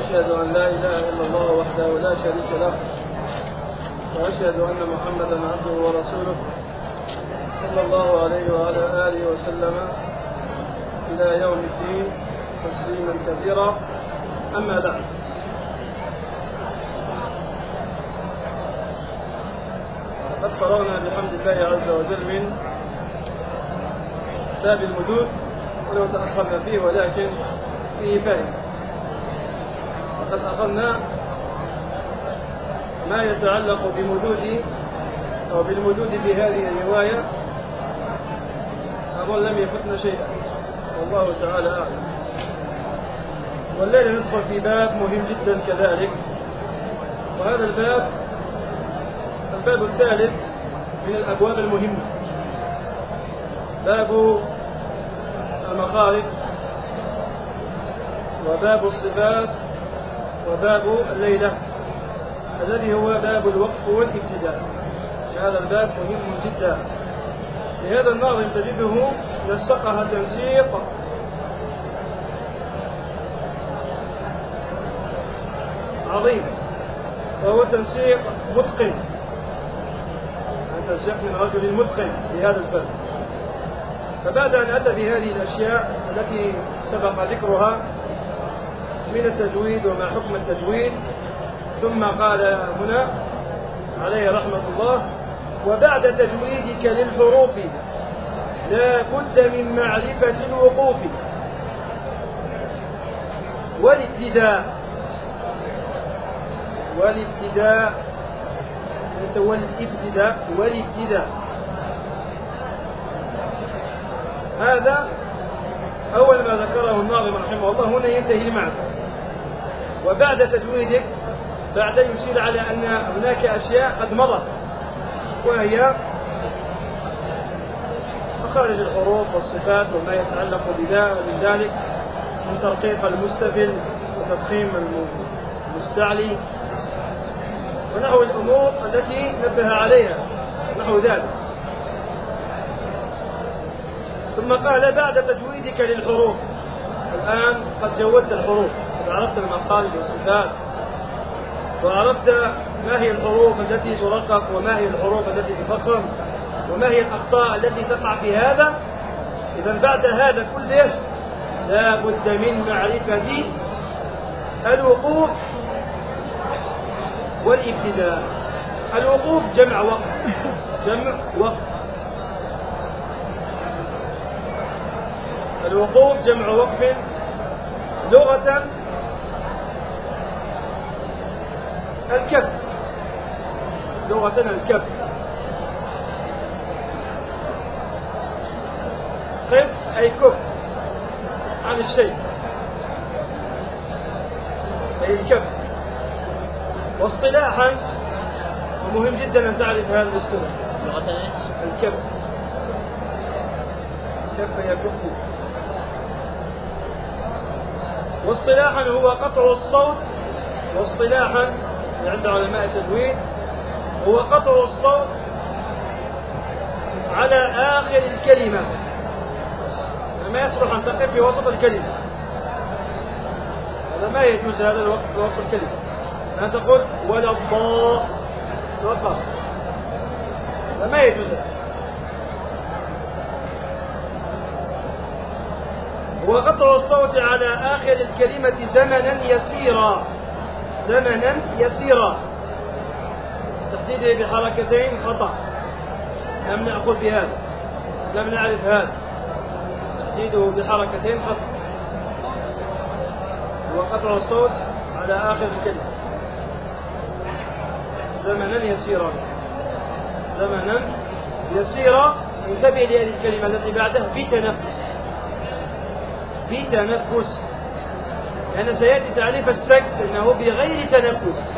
وأشهد أن لا إله إلا الله وحده لا شريك له، وأشهد أن محمدا عبده ورسوله صلى الله عليه وعلى آله وسلم إلى يوم الدين تسليما كثيرا. أما بعد، قد قرأنا بحمد الله عز وجل من باب المدود، ولو تأخرنا فيه ولكن فيه فائدة. وقد أخذنا ما يتعلق بمدود أو بالمدود بهذه الرواية، أظن لم يفتنا شيئا والله تعالى أعلم. والليلة ندخل في باب مهم جدا كذلك، وهذا الباب الثالث من الأبواب المهمة، باب المخارج وباب الصفات وباب الليلة الذي هو باب الوقف والابتداء. هذا الباب مهم جدا. لهذا الناظم تجده نسقها تنسيق عظيم، وهو تنسيق متقن، تنسيق من رجل متقن لهذا الباب. فبعد أن أتى بهذه الأشياء التي سبق ذكرها من التجويد وما حكم التجويد، ثم قال هنا عليه رحمة الله: وبعد تجويدك للحروف لا بد من معرفة الوقوف والابتداء ليس والابتداء. هذا أول ما ذكره الناظم رحمه الله. هنا ينتهي المعنى. وبعد تجويدك، بعد يشير على أن هناك أشياء قد مضت، وهي مخارج الحروف والصفات وما يتعلق بذلك من ترقيق المستفل وتفخيم المستعلي ونحو الأمور التي نبه عليها نحو ذلك. ثم قال: بعد تجويدك للحروف. الآن قد جودت الحروف، قد عرفت المخارج والصفات، وعرفت ما هي الحروف التي ترقق وما هي الحروف التي تفخم وما هي الأخطاء التي تقع في هذا. إذن بعد هذا كله لا بد من معرفة الوقوف والابتداء. الوقوف جمع وقف. الوقوف جمع وقف لغة الكف، الكف. قف أي كف عن الشيء، أي الكف. واصطلاحا، ومهم جدا أن تعرف هذا الاصطلاح، الكف. كف يكف. واصطلاحا هو قطع الصوت، واصطلاحا عند علماء التجويد هو قطع الصوت على آخر الكلمة، ما يصلح أن تقف في وسط الكلمة. هذا ما يجوز، هذا الوقت في وسط الكلمة. أن تقول ولا الضاء وقف، هذا ما يجوز. هو قطع الصوت على آخر الكلمة زمنا يسيرا. تحديده بحركتين خطأ، لم نأخذ بهذا، لم نعرف هذا. تحديده بحركتين خطأ. هو قطع الصوت على آخر الكلمة زمنا يسيرا. انتبه لهذه الكلمة التي بعدها بتنفس، لأن سيأتي تعريف السكت أنه بغير تنفس،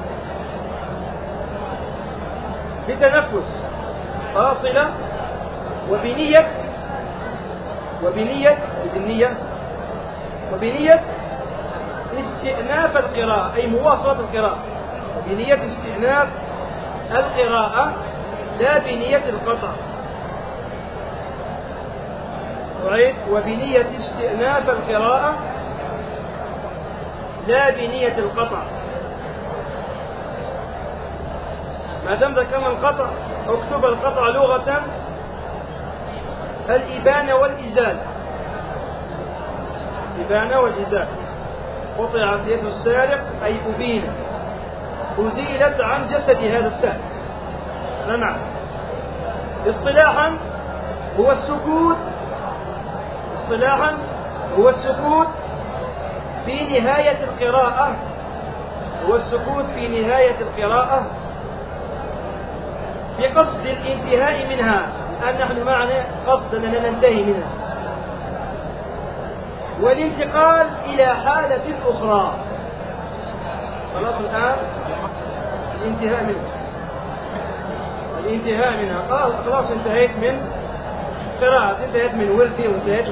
بتنفس فاصلة وبنية استئناف القراءة، أي مواصلة القراءة، بنية استئناف القراءة لا بنية القطع. وبنية استئناف القراءة لا بنية القطع. ما دام ذكرنا القطع اكتب القطع لغة الإبانة والإزالة. إبانة والإزالة، قطعت يد السارق أي أبين، أزيلت عن جسد هذا السارق. نعم. اصطلاحا هو السكوت، اصطلاحا هو السكوت في نهاية القراءة، هو السكوت في نهاية القراءة بقصد الانتهاء منها. الآن نحن معنا قصد أننا ننتهي منها، والانتقال إلى حالة أخرى. خلاص الآن الانتهاء منها، الانتهاء منها. خلاص انتهيت من قراءة، انتهيت من وردي وانتهيت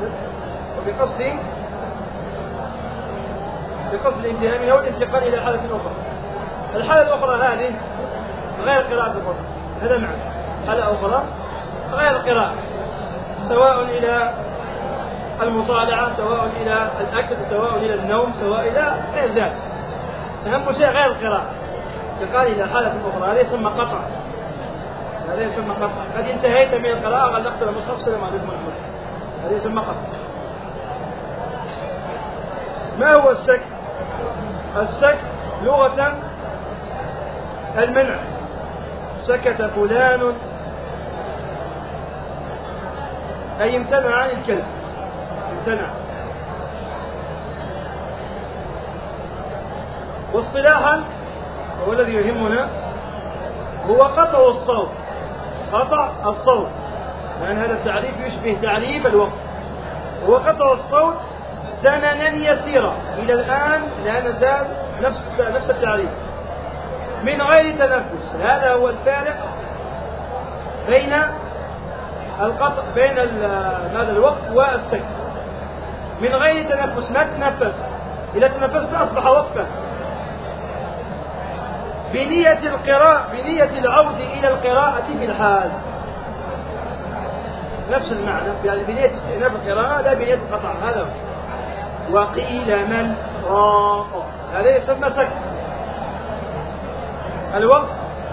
بقصد الانتهاء منها والانتقال إلى حالة أخرى. الحالة الأخرى هذه غير قراءة القرآن، هذا معنى حالة أخرى غير القراءة، سواء إلى المصالحة، سواء إلى الأكل، سواء إلى النوم، سواء إلى غير ذلك. أهم شيء غير القراءة، انتقال إلى حالة أخرى. هذا يسمى قطع، هذا يسمى قطع. قد انتهيت من القراءة غلقت المصحف سلام عليكم ورحمة الله، هذا يسمى قطع. ما هو السكت؟ السكت لغة المنع. سكت فلان أي امتنع عن الكلام، امتنع. واصطلاحا هو الذي يهمنا، هو قطع الصوت، قطع الصوت، لأن هذا التعريف يشبه تعريف الوقت. هو قطع الصوت زمنا يسيرا، إلى الآن لا نزال نفس التعريف، من غير تنفس. هذا هو الفارق بين القطع، بين هذا الوقت والسكت. من غير تنفس، ما تنفس، إذا تنفست أصبح وقفا. بنية القراءة، بنية العود إلى القراءة بالحال، نفس المعنى، يعني بنية استئناف القراءة لا بنية القطع. هذا وقيل من راق، هذا يسمى سكت. الوقت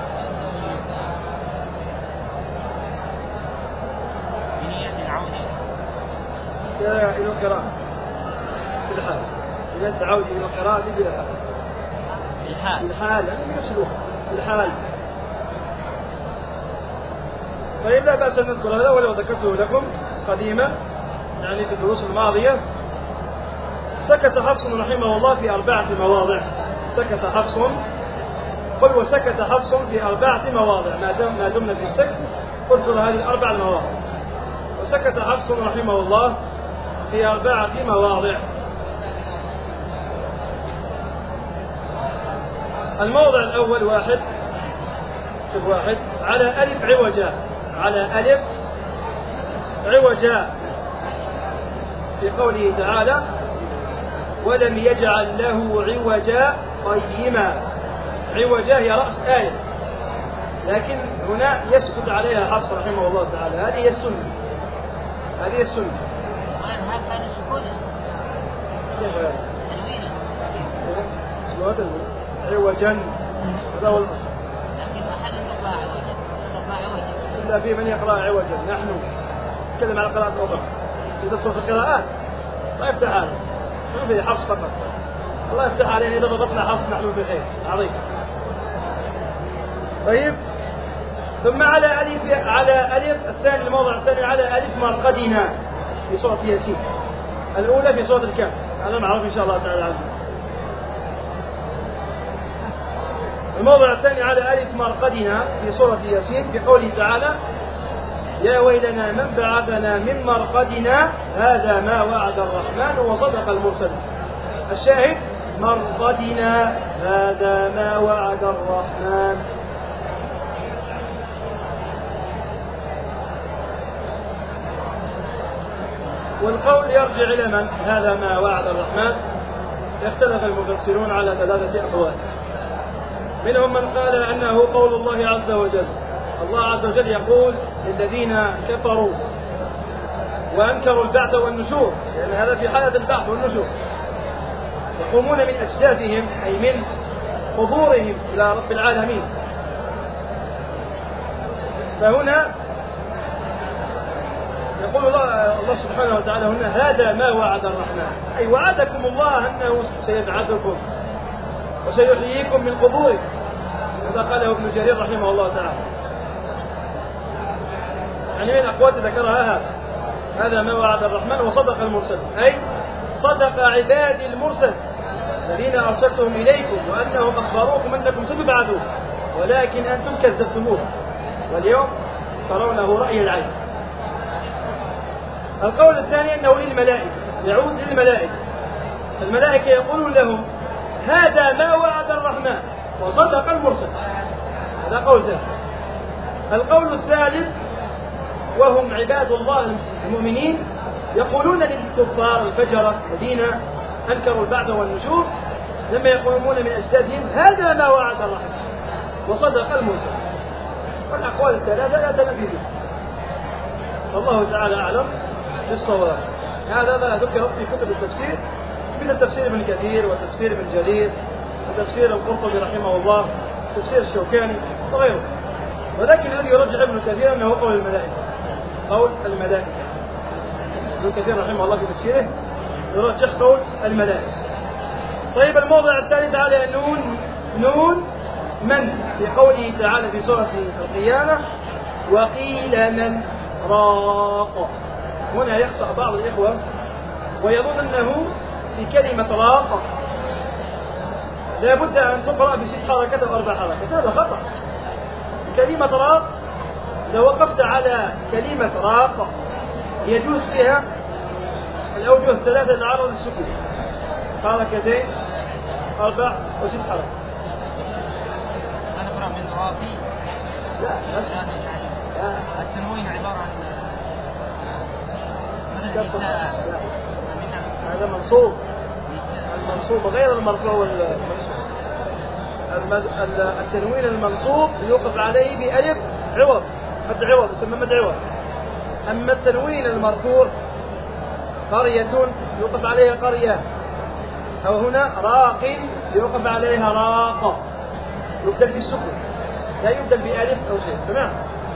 بنية العود إلى القراءة بالحال، بنية العود إلى القراءة بالحال، الحال يعني نفس الوقت، الحال. طيب لا بأس أن نذكر هذا، ولو ذكرته لكم قديما يعني في الدروس الماضية. سكت حفص رحمه الله في 4 مواضع. سكت حفص، قل وسكت حفص في 4 مواضع، ما دمنا في السكت اذكر هذه 4 مواضع. وسكت حفص رحمه الله في 4 مواضع. الموضع الأول واحد على ألف عوجا، على ألف عوجا في قوله تعالى ولم يجعل له عوجا قيما. عوجا هي رأس آية، لكن هنا يسكت عليها حفص رحمه الله تعالى. هذه هي السنة، هذه السنة. هذا السكون تنوين عوجا، هذا هو الأصل. لكن أحد يقرأ عوجا إلا في من يقرأ عوجا. نحن نتكلم على قراءات أخرى، إذا تدخل في القراءات الله يفتح علينا، ما في حفص فقط. الله يفتح علينا إذا ضبطنا حفص نحن بخير عظيم. طيب، ثم على ألف الثاني، الموضع الثاني على ألف مرقدنا في سورة ياسين، الأولى في سورة الكهف، هذا معروف إن شاء الله تعالى عنه. الموضع الثاني على ألف مرقدنا في سورة ياسين في قوله تعالى يا ويلنا من بعثنا من مرقدنا هذا ما وعد الرحمن وصدق المرسلون. الشاهد مرقدنا هذا ما وعد الرحمن. والقول يرجع إلى من؟ هذا ما وعد الرحمن. اختلف المفسرون على 3 أقوال. منهم من قال أنه قول الله عز وجل. الله عز وجل يقول للذين كفروا وأنكروا البعث والنشور، لأن هذا في حالة البعث والنشور. يقومون من أجدادهم أي من قبورهم إلى رب العالمين. فهنا يقول الله سبحانه وتعالى هنا هذا ما وعد الرحمن، أي وعدكم الله أنه سيبعثكم وسيحييكم من قبوركم. هذا قاله ابن جرير رحمه الله تعالى. يعني من أقوات ذكرها هذا ما وعد الرحمن وصدق المرسل، أي صدق عبادي المرسل الذين أرسلتهم إليكم وأنهم أخبروكم أنكم ستبعثون ولكن أنتم كذبتموه واليوم ترونه رأي العين. القول الثاني أنه للملائكة، يعود للملائكة. الملائكة يقولون لهم هذا ما وعد الرحمن وصدق المرسل. هذا قول ثاني. القول الثالث وهم عباد الله المؤمنين يقولون للكفار الفجرة الذين أنكروا البعث والنشور لما يقومون من أجدادهم هذا ما وعد الرحمن وصدق المرسل. والأقوال الثلاثة لا تنفي بها، والله تعالى أعلم بالصواب. هذا ما ذكر في كتب التفسير مثل تفسير ابن كثير وتفسير ابن جرير وتفسير القرطبي رحمه الله وتفسير الشوكاني وغيره. ولكن الذي يرجع ابن كثير أنه قول الملائكة، قول الملائكة. ابن كثير رحمه الله في تفسيره يرجح قول الملائكة. طيب الموضع الثالث على نون من في قوله تعالى في سورة القيامة وقيل من راق. هنا يخطأ بعض الإخوة ويظن أنه في كلمة راق لا بد أن تقرأ ب6 حركات أو 4 حركات. هذا خطأ. كلمة راق لو وقفت على كلمة راق يجوز فيها الأوجه الثلاثة لعرض السكون، حركتين 4 و6 حركات. أنا أقرأ من راقي. لا التنوين عبارة عن هذا منصوب. المنصوب غير المرفوع. التنوين المنصوب يوقف عليه بألف عوض، مد عوض يسمى مد عوض. أما التنوين المرفوع قرية يوقف عليها قرية، أو هنا راق يوقف عليها راق، يبدل بالسكون لا يبدل بألف أو شيء. تمام.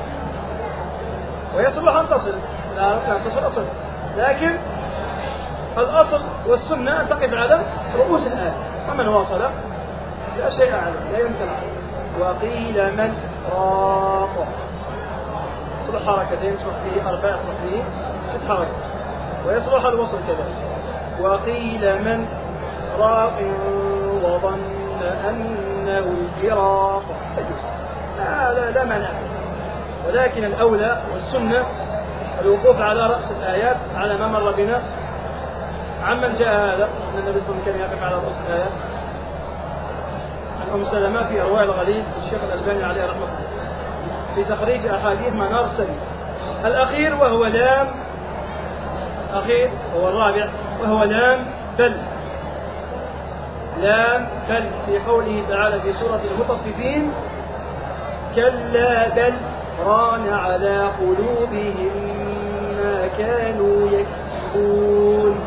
ويصلح أن تصل، لا أن تصل أصل، لكن الأصل والسنة أن تقف على رؤوس الآية. ومن واصل لا شيء أعلم لا يمكن. وقيل من راق يصلح حركتين، يصلح فيه 4، يصلح فيه 6 حركات، ويصلح الوصل كذلك. وقيل من راق وظن أنه الفراق. لا مانع، ولكن الأولى والسنة الوقوف على رأس الآيات على ما مر بنا. عمن جاء هذا أن النبي صلى الله عليه وسلم كان يقف على رأس الآيات؟ عن أم سلمة في أرواح الغليل الشيخ الألباني عليه رحمة الله في تخريج أحاديث منار السبيل. الأخير وهو لام، أخير هو الرابع وهو لام بل. لام بل في قوله تعالى في سورة المطففين كلا بل ران على قلوبهم ما كانوا يكسبون.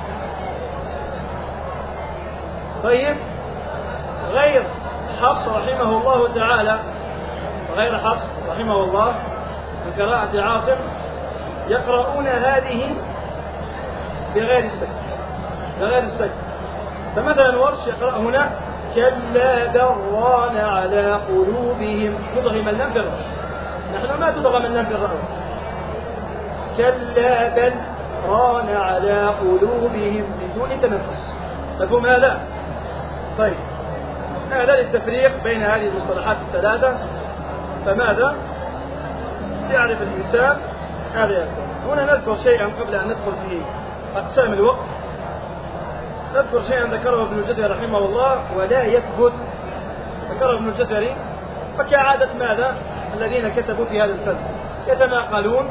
طيب غير حفص رحمه الله تعالى، غير حفص رحمه الله من قراءة عاصم يقرؤون هذه بغير السكت. فمثلا ورش يقرأ هنا كلا بل ران على قلوبهم، تضغم اللام في الراء. نحن ما تضغم اللام في الراء. كلا بل ران على قلوبهم بدون تنفس. مفهوم هذا؟ طيب هذا للتفريق بين هذه المصطلحات الثلاثة. فماذا يعرف الإنسان هذا يكون. هنا نذكر شيئا قبل أن ندخل في أقسام الوقت. نذكر شيئا ذكره ابن الجزري رحمه الله ولا يثبت. ذكره ابن الجزري فكعادة ماذا الذين كتبوا في هذا الفن يتناقلون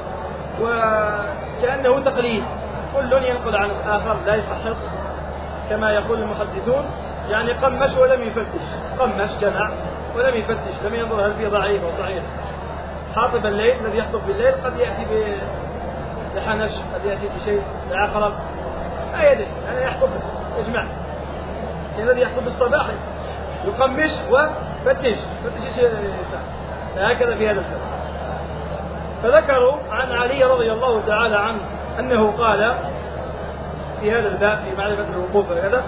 وكأنه تقليد، كل ينقل عن الآخر لا يفحص كما يقول المحدثون. يعني قمش ولم يفتش، قمش جمع ولم يفتش، لم ينظر هل فيه ضعيف أو صحيح. حاطب الليل الذي يحطب بالليل قد يأتي بحنش، قد يأتي بشيء بعقرب، لا يدري، يعني يحطب بس يجمع. الذي يحصل بالصباح يقمش وفتش هكذا في هذا الكلام. فذكروا عن علي رضي الله تعالى عنه أنه قال في هذا الباب في معرفة الوقوف وكذا،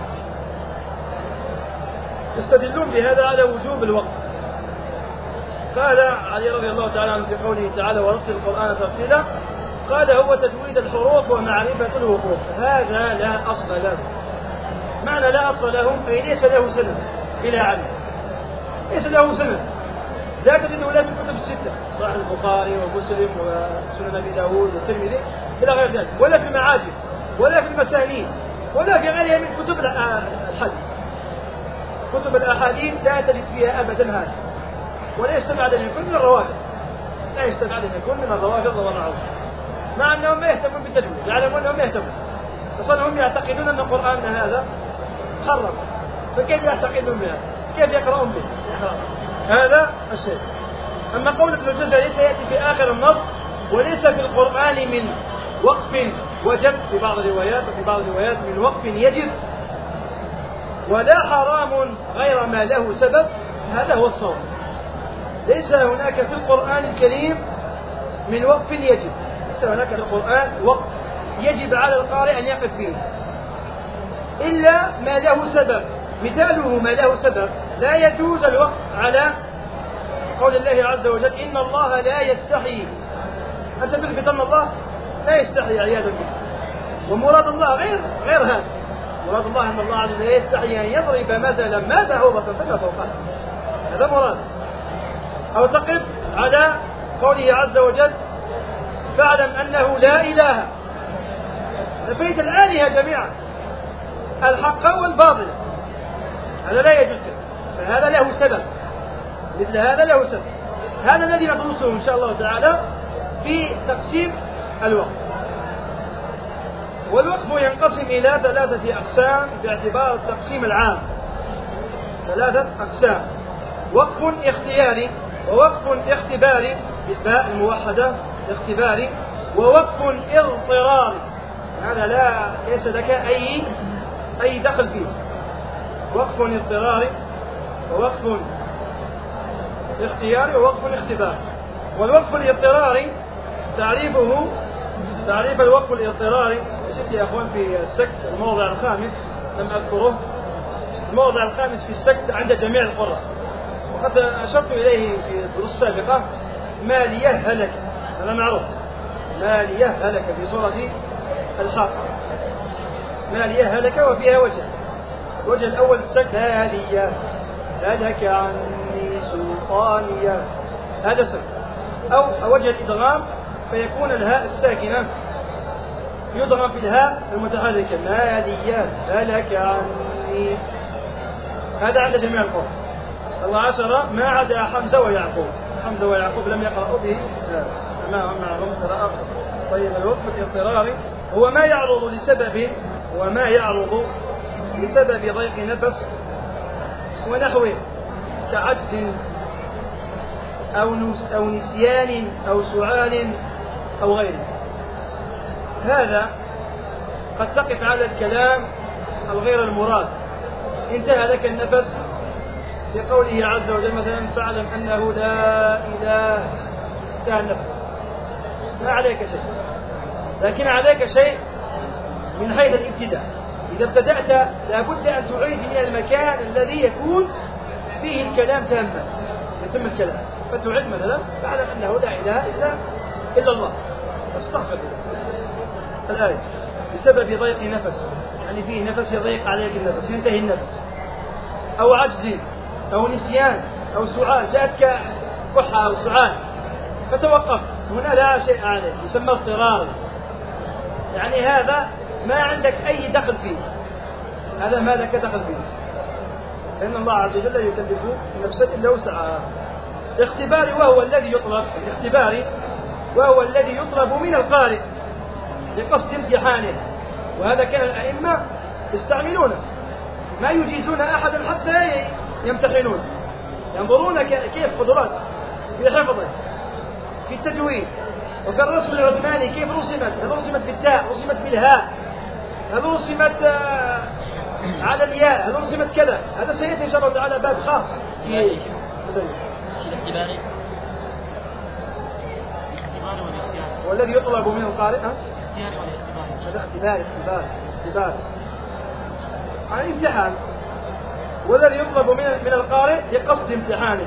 يستدلون بهذا على وجوب الوقف. قال علي رضي الله تعالى عنه في قوله تعالى ورتل القرآن ترتيلا، قال هو تجويد الحروف ومعرفة الوقوف. هذا لا أصل له. معنى لا أصل له أي ليس له سند بلا علم، ليس له سند. لا تجده لا في الكتب الستة صحيح البخاري ومسلم وسنن أبي داود والترمذي إلى غير ذلك، ولا في المعاجم ولا في المسانيد ولا في غيرها من كتب الحديث. كتب الأحاديث لا تجد فيها أبدا هذا، ولا يستبعد أن يكون من الروافض، لا يستبعد أن يكون من الروافض والمعروف، مع أنهم ما يهتمون بالتجويد، يعلمون أنهم ما يهتمون، أصلا هم يعتقدون أن القرآن هذا محرم، فكيف يعتقدون بها؟ كيف يقرؤون به؟ هذا الشيء. أما قول ابن الجزري سيأتي في آخر النص وليس في القرآن من وقف وجب في بعض الروايات، وفي بعض الروايات من وقف يجب، ولا حرام غير ما له سبب. هذا هو الصواب. ليس هناك في القرآن الكريم من وقف يجب، ليس هناك في القرآن وقف يجب على القارئ أن يقف فيه إلا ما له سبب. مثاله ما له سبب، لا يجوز الوقف على قول الله عز وجل إن الله لا يستحي أن تثبت أن الله لا يستحي عياذا بالله، ومراد الله غير هذا. مراد الله أن الله عز وجل لا يستحي أن يضرب مثلا ما بعوضة فما فوقها، هذا مراد. أو تقف على قوله عز وجل فاعلم أنه لا إله، نفيت الآلهة جميعا الحق والباطل، هذا لا يجوز، فهذا له سبب، مثل هذا له سبب. هذا الذي ندرسه إن شاء الله تعالى في تقسيم الوقف. والوقف ينقسم إلى 3 أقسام باعتبار التقسيم العام، 3 أقسام: وقف اختياري، ووقف اختباري بالباء الموحدة اختباري، ووقف اضطراري. هذا ليس لك أي دخل فيه. وقف اضطراري ووقف اختياري ووقف اختباري. والوقف الاضطراري تعريف الوقف الاضطراري شفت يا أخوان في السكت الموضع الخامس، لم أذكره، الموضع الخامس في السكت عند جميع القراء، وقد أشرت إليه في الدروس السابقة. مالية هلك، هذا معروف، مالية هلك في سورة الحاقة، مالية هلك وفيها وجه. الوجه الأول السكت مالية هلك عني سلطانية، هذا سكت. أو وجه الإدغام فيكون الهاء الساكنة يدغم في الهاء المتحركة مالية هلك عني، هذا عند جميع القراء. 10 ما عدا حمزة ويعقوب، حمزة ويعقوب لم يقرأوا به معهم قراءة. طيب الوقف الاضطراري هو ما يعرض لسبب ضيق نفس ونحوه كعجز أو نسيان أو سعال أو غيره. هذا قد تقف على الكلام الغير المراد، انتهى لك النفس في قوله عز وجل مثلا فاعلم أنه لا إله، انتهى النفس، ما عليك شيء، لكن عليك شيء من حيث الابتداء. إذا ابتدأت لابد أن تعيد من المكان الذي يكون فيه الكلام تاما، يتم الكلام، فتعيد مثلا فاعلم أنه لا إله إلا الله، استغفر الآية بسبب ضيق نفس، يعني فيه نفس يضيق عليك النفس ينتهي النفس، أو عجز أو نسيان أو سعال، جاءتك كحة أو سعال فتوقف، هنا لا شيء عليك، يسمى اضطرار، يعني هذا ما عندك أي دخل فيه، هذا ما لك دخل فيه، لأن الله عز وجل يكلف نفسا إلا وسعها. اختباري وهو الذي يطلب، الاختباري وهو الذي يطلب من القارئ لقصد امتحانه، وهذا كان الأئمة يستعملونه، ما يجيزون أحدا حتى يمتحنون، ينظرون كيف قدراته في حفظه، في التجويد، وفي الرسم العثماني كيف رسمت، هل رسمت بالتاء، رسمت بالهاء، هل رسمت على الياء هل ألزمت كذا؟ هذا سيأتي إن شاء الله تعالى باب خاص في الاختباري والذي يطلب من القارئ الاختياري والاختباري. هذا اختبار عن امتحان، والذي يطلب من القارئ لقصد امتحانه،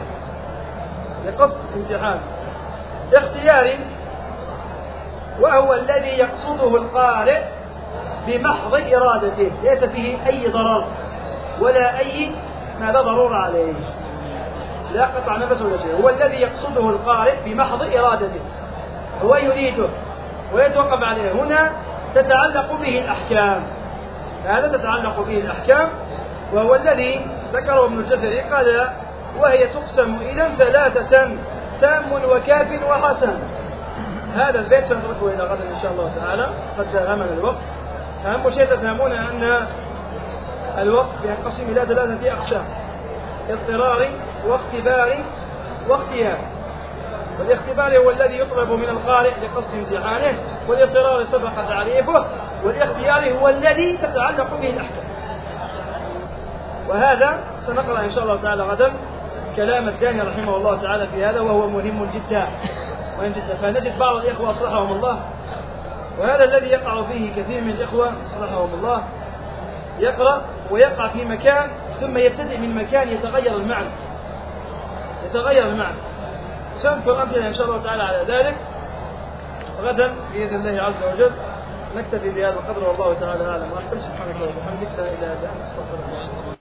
اختياري وهو الذي يقصده القارئ بمحض إرادته، ليس فيه أي ضرر ولا أي ماذا ضرورة عليه، لا قطع نفس ولا شيء. هو الذي يقصده القارئ بمحض إرادته، هو يريده ويتوقف عليه. هنا تتعلق به الأحكام، هذا تتعلق به الأحكام، وهو الذي ذكره ابن الجزري قال: وهي تقسم إذا ثلاثة: تام وكاف وحسن. هذا البيت سنتركه إلى غدا إن شاء الله تعالى، قد داهمنا الوقت. أهم شيء تفهمون أن الوقت ينقسم إلى 3 أقسام: اضطراري واختباري واختياري. والاختباري هو الذي يطلب من القارئ لقصد امتحانه، والاضطراري سبق تعريفه، والاختياري هو الذي تتعلق به الأحكام. وهذا سنقرأ إن شاء الله تعالى غدا كلام الداني رحمه الله تعالى في هذا، وهو مهم جدا. فنجد بعض الإخوة أصلحهم الله، وهذا الذي يقع فيه كثير من الإخوة أصلحهم الله، يقرأ ويقع في مكان ثم يبتدئ من مكان يتغير المعنى. سنذكر أمثلة إن شاء الله تعالى على ذلك غدا بإذن الله عز وجل. نكتفي بهذا القدر والله تعالى أعلم. سبحانك اللهم وبحمدك لا إله إلا أنت أستغفرك.